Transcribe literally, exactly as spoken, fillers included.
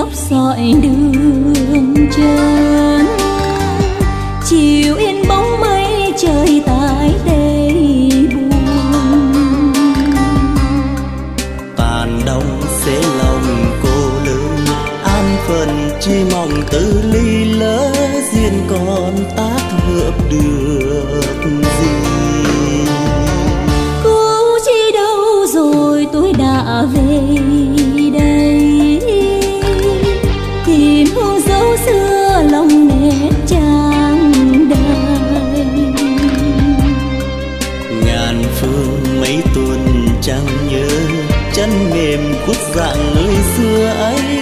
dốc sỏi đường trơn. Chiều yên bóng mây trời tại đây buồn. Tàn đông sẽ lòng cô đơn, an phận chỉ mong từ ly lỡ duyên còn tác hợp được gì. Cô chi đâu rồi tôi đã về đây, tìm hương dấu xưa lòng nét trang đời. Ngàn phương mấy tuần chẳng nhớ, chân mềm khuất dạng người xưa ấy.